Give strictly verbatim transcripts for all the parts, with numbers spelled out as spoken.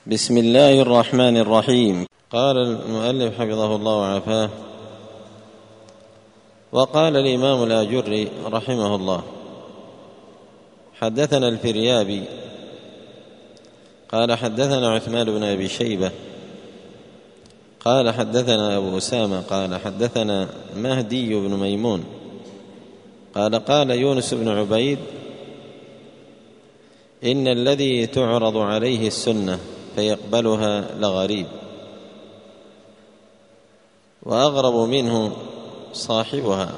بسم الله الرحمن الرحيم. قال المؤلف حفظه الله وعافاه: وقال الإمام الآجري رحمه الله: حدثنا الفريابي قال حدثنا عثمان بن أبي شيبة قال حدثنا أبو أسامة قال حدثنا مهدي بن ميمون قال قال يونس بن عبيد: إن الذي تعرض عليه السنة فيقبلها لغريب، وأغرب منه صاحبها.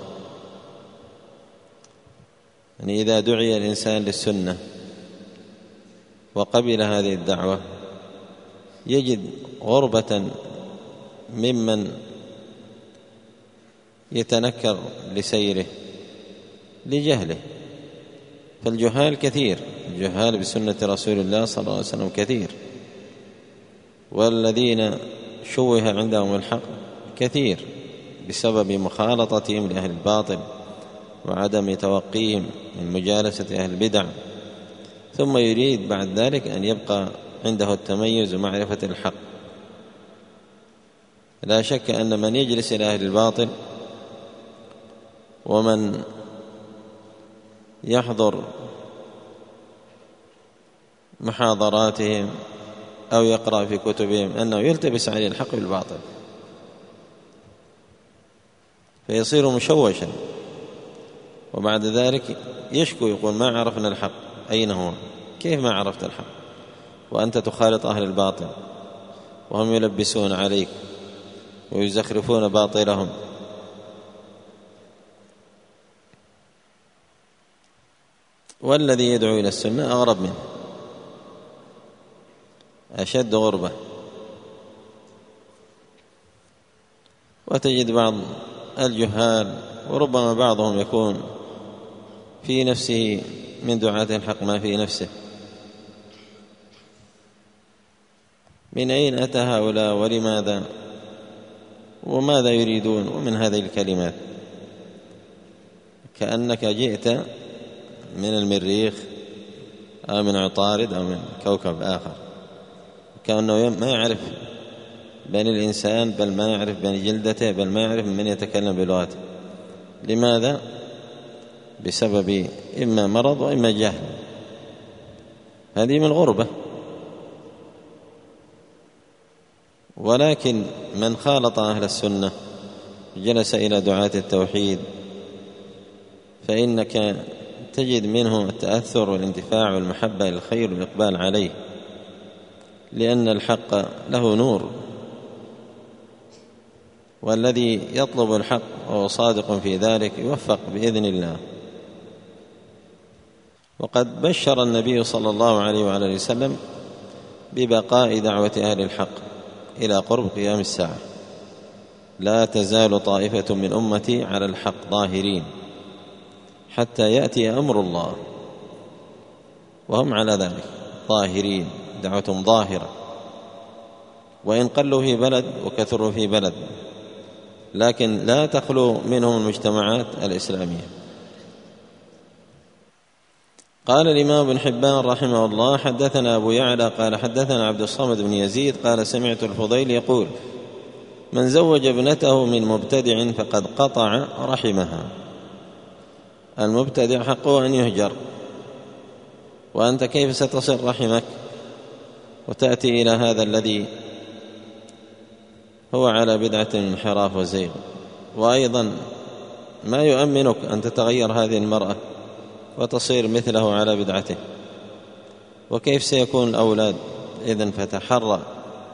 يعني إذا دعي الإنسان للسنة وقبل هذه الدعوة يجد غربة ممن يتنكر لسيره لجهله، فالجهال كثير، الجهال بسنة رسول الله صلى الله عليه وسلم كثير، والذين شوه عندهم الحق كثير بسبب مخالطتهم لأهل الباطل وعدم توقيهم من مجالسة أهل البدع، ثم يريد بعد ذلك أن يبقى عنده التميز ومعرفة الحق. لا شك أن من يجلس إلى أهل الباطل ومن يحضر محاضراتهم أو يقرأ في كتبهم أنه يلتبس عليه الحق بالباطل، فيصير مشوشا، وبعد ذلك يشكو يقول: ما عرفنا الحق، أين هو؟ كيف ما عرفت الحق وأنت تخالط أهل الباطل وهم يلبسون عليك ويزخرفون باطلهم؟ والذي يدعو إلى السنة أغرب منه، أشد غربة. وتجد بعض الجهال وربما بعضهم يكون في نفسه من دعاة الحق ما في نفسه. من أين أتى هؤلاء ولماذا وماذا يريدون؟ ومن هذه الكلمات كأنك جئت من المريخ أو من عطارد أو من كوكب آخر، كأنه ما يعرف بين الإنسان، بل ما يعرف بين جلدته، بل ما يعرف من يتكلم بلغته. لماذا؟ بسبب إما مرض وإما جهل. هذه من الغربة. ولكن من خالط أهل السنة جلس إلى دعاة التوحيد فإنك تجد منه التأثر والانتفاع والمحبة للخير والإقبال عليه، لأن الحق له نور، والذي يطلب الحق وهو صادق في ذلك يوفق بإذن الله. وقد بشر النبي صلى الله عليه وعلى وسلم ببقاء دعوة أهل الحق إلى قرب قيام الساعة: لا تزال طائفة من أمتي على الحق ظاهرين حتى يأتي أمر الله، وهم على ذلك ظاهرين، دعوتهم ظاهرة، وإن قلوا في بلد وكثروا في بلد، لكن لا تخلو منهم المجتمعات الإسلامية. قال الإمام ابن حبان رحمه الله: حدثنا أبو يعلى قال حدثنا عبد الصمد بن يزيد قال سمعت الفضيل يقول: من زوج ابنته من مبتدع فقد قطع رحمها. المبتدع حقه أن يهجر، وأنت كيف ستصل رحمك وتأتي إلى هذا الذي هو على بدعة انحراف وزيغ؟ وأيضا ما يؤمنك أن تتغير هذه المرأة وتصير مثله على بدعته؟ وكيف سيكون الأولاد؟ إذن فتحرى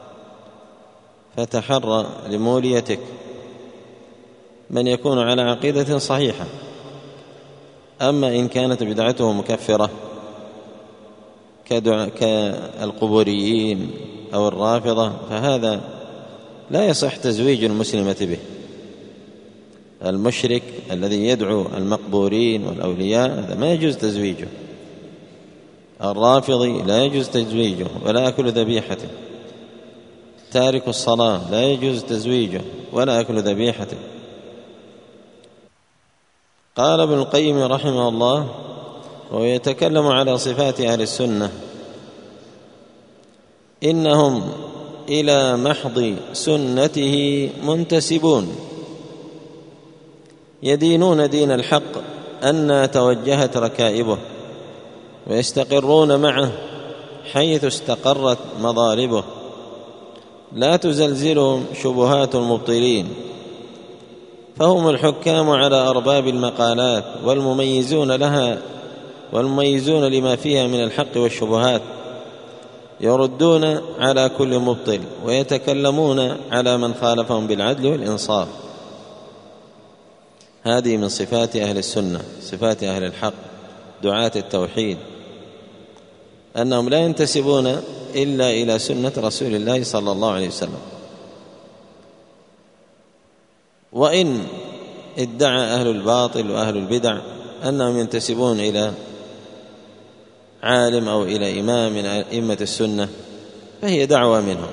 فتحرى لموليتك من يكون على عقيدة صحيحة. أما إن كانت بدعته مكفرة كالقبوريين أو الرافضة فهذا لا يصح تزويج المسلمة به. المشرك الذي يدعو المقبورين والأولياء هذا ما يجوز تزويجه. الرافضي لا يجوز تزويجه ولا أكل ذبيحته. تارك الصلاة لا يجوز تزويجه ولا أكل ذبيحته. قال ابن القيم رحمه الله ويتكلم على صفات أهل السنة: إنهم إلى محض سنته منتسبون يدينون دين الحق أن توجهت ركائبه ويستقرون معه حيث استقرت مضاربه، لا تزلزلهم شبهات المبطلين، فهم الحكام على أرباب المقالات والمميزون لها والمميزون لما فيها من الحق والشبهات، يردون على كل مبطل ويتكلمون على من خالفهم بالعدل والإنصاف. هذه من صفات أهل السنة، صفات أهل الحق دعاة التوحيد، أنهم لا ينتسبون إلا إلى سنة رسول الله صلى الله عليه وسلم. وإن ادعى أهل الباطل وأهل البدع أنهم ينتسبون إلى عالم أو إلى إمام من أئمة السنة فهي دعوة منهم،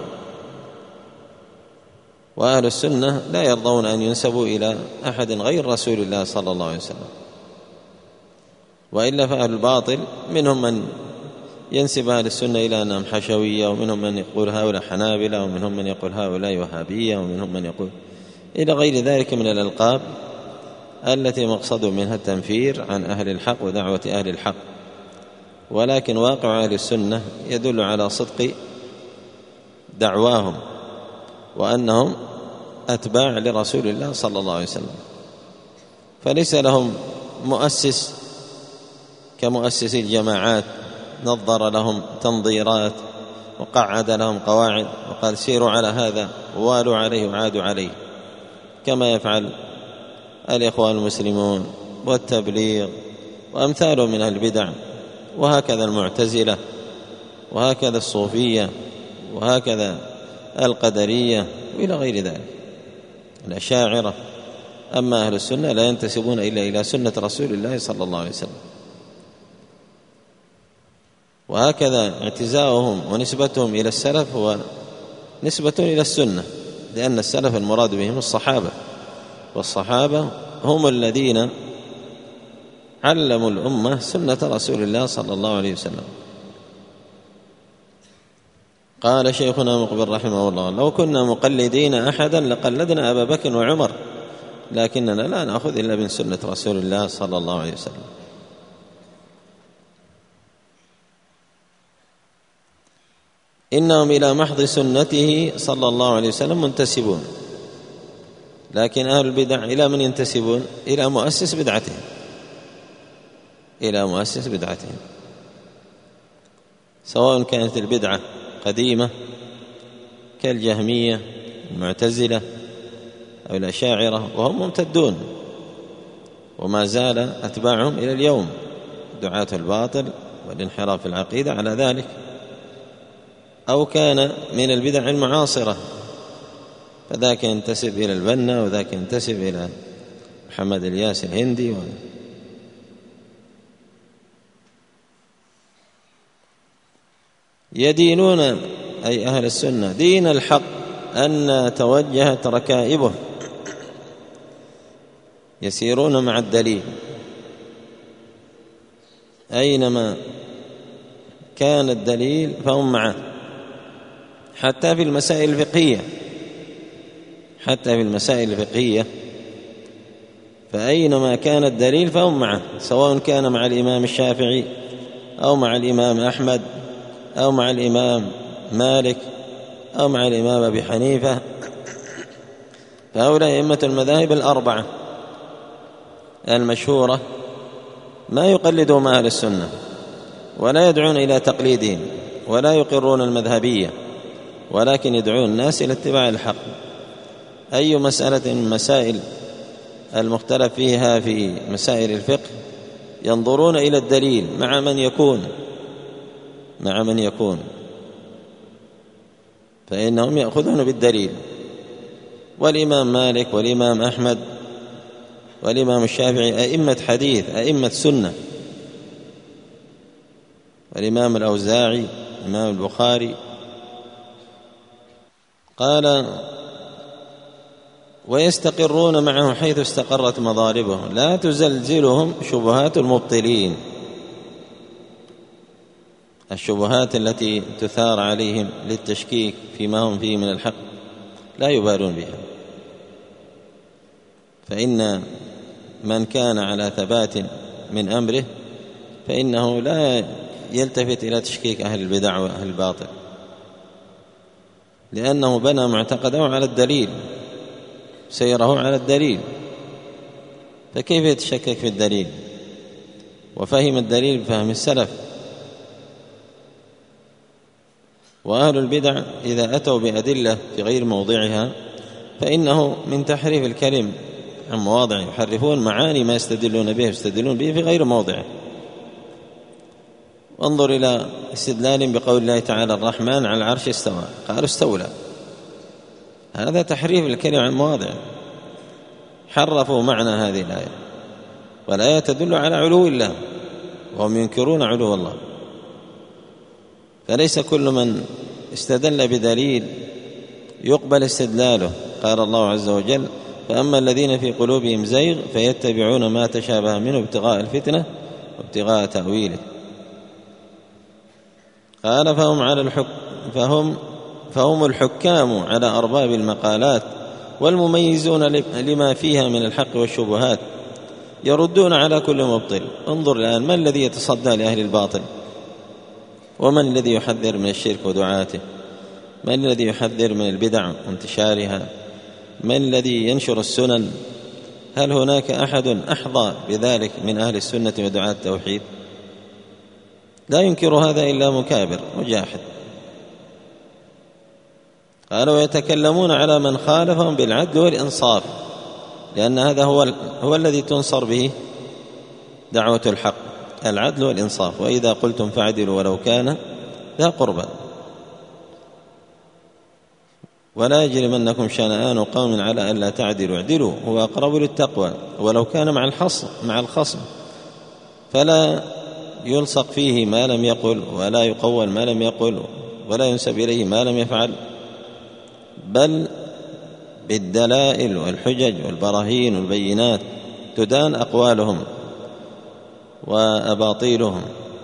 وأهل السنة لا يرضون أن ينسبوا إلى أحد غير رسول الله صلى الله عليه وسلم، وإلا فأهل الباطل منهم من ينسب أهل السنة إلى أنهم حشوية، ومنهم من يقول هؤلاء حنابلة، ومنهم من يقول هؤلاء وهابية، ومنهم من يقول إلى غير ذلك من الألقاب التي مقصد منها التنفير عن أهل الحق ودعوة أهل الحق. ولكن واقع أهل السنة يدل على صدق دعواهم وأنهم أتباع لرسول الله صلى الله عليه وسلم، فليس لهم مؤسس كمؤسس الجماعات نظر لهم تنظيرات وقعد لهم قواعد وقال سيروا على هذا ووالوا عليه وعادوا عليه، كما يفعل الإخوان المسلمون والتبليغ وأمثالهم من البدع، وهكذا المعتزلة، وهكذا الصوفية، وهكذا القدرية، وإلى غير ذلك الأشاعرة. أما أهل السنة لا ينتسبون إلا إلى سنة رسول الله صلى الله عليه وسلم، وهكذا اعتزاؤهم ونسبتهم إلى السلف هو نسبة إلى السنة، لأن السلف المراد بهم الصحابة، والصحابة هم الذين علموا الأمة سنة رسول الله صلى الله عليه وسلم. قال شيخنا مقبل رحمه الله: لو كنا مقلدين أحدا لقلدنا أبا بكر وعمر، لكننا لا نأخذ إلا من سنة رسول الله صلى الله عليه وسلم. إنهم إلى محض سنته صلى الله عليه وسلم منتسبون، لكن أهل البدع إلى من ينتسبون؟ إلى مؤسس بدعتهم، إلى مؤسس بدعتهم، سواء كانت البدعة قديمة كالجهمية المعتزلة أو الأشاعرة، وهم ممتدون وما زال أتباعهم إلى اليوم دعاة الباطل والانحراف في العقيدة على ذلك، أو كان من البدع المعاصرة، فذاك ينتسب إلى البنا وذاك ينتسب إلى محمد الياس الهندي و... يدينون أي أهل السنة دين الحق أن توجهت ركائبه، يسيرون مع الدليل، أينما كان الدليل فهم معه، حتى في المسائل الفقهية، حتى في المسائل الفقهية فأينما كان الدليل فهم معه، سواء كان مع الإمام الشافعي أو مع الإمام أحمد أو مع الإمام مالك أو مع الإمام أبي حنيفة، فهؤلاء أئمة المذاهب الأربعة المشهورة ما يقلدون أهل السنة ولا يدعون إلى تقليدهم ولا يقرون المذهبية، ولكن يدعون الناس إلى اتباع الحق. أي مسألة من مسائل المختلف فيها في مسائل الفقه ينظرون إلى الدليل مع من يكون مع من يكون فإنهم يأخذون بالدليل. والإمام مالك والإمام أحمد والإمام الشافعي أئمة حديث، أئمة سنة، والإمام الأوزاعي، الإمام البخاري. قال: ويستقرون معه حيث استقرت مضاربه، لا تزلزلهم شبهات المبطلين. الشبهات التي تثار عليهم للتشكيك فيما هم فيه من الحق لا يبالون بها، فإن من كان على ثبات من أمره فإنه لا يلتفت إلى تشكيك أهل البدع وأهل الباطل، لأنه بنى معتقده على الدليل، سيره على الدليل، فكيف يتشكك في الدليل؟ وفهم الدليل بفهم السلف. وأهل البدع إذا أتوا بأدلة في غير موضعها فإنه من تحريف الكلم عن مواضعه، يحرفون معاني ما يستدلون به يستدلون به في غير موضعه. وانظر إلى استدلال بقول الله تعالى الرحمن على العرش استوى، قالوا استولى، هذا تحريف الكلم عن مواضعه، حرفوا معنى هذه الآية، والآية تدل على علو الله وهم ينكرون علو الله. فليس كل من استدل بدليل يقبل استدلاله. قال الله عز وجل فأما الذين في قلوبهم زيغ فيتبعون ما تشابه منه ابتغاء الفتنة وابتغاء تأويله. قال فهم على الحكم فهم فهم الحكام على أرباب المقالات والمميزون لما فيها من الحق والشبهات، يردون على كل مبطل. انظر الآن، ما الذي يتصدى لأهل الباطل؟ ومن الذي يحذر من الشرك ودعاته؟ من الذي يحذر من البدع وانتشارها؟ من الذي ينشر السنن؟ هل هناك أحد أحظى بذلك من أهل السنة ودعاة التوحيد؟ لا ينكر هذا إلا مكابر وجاحد. قالوا يتكلمون على من خالفهم بالعدل والإنصاف، لأن هذا هو, هو الذي تنصر به دعوة الحق، العدل والإنصاف. وإذا قلتم فاعدلوا ولو كان ذا قربى ولا يجرمنكم شنآن قوم على ألا تعدلوا اعدلوا هو أقرب للتقوى ولو كان مع الخصم مع الخصم فلا يلصق فيه ما لم يقل ولا يقول ما لم يقل ولا ينسب إليه ما لم يفعل، بل بالدلائل والحجج والبراهين والبينات تدان أقوالهم وأباطيلهم.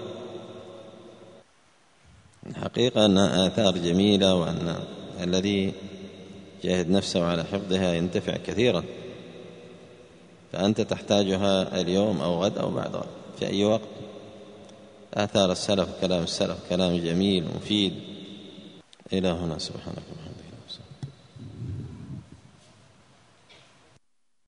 الحقيقة أنها آثار جميلة، وأن الذي جاهد نفسه على حفظها ينتفع كثيرا، فأنت تحتاجها اليوم أو غد أو بعد غد في أي وقت. آثار السلف، كلام السلف كلام جميل مفيد. إلى هنا، سبحانك.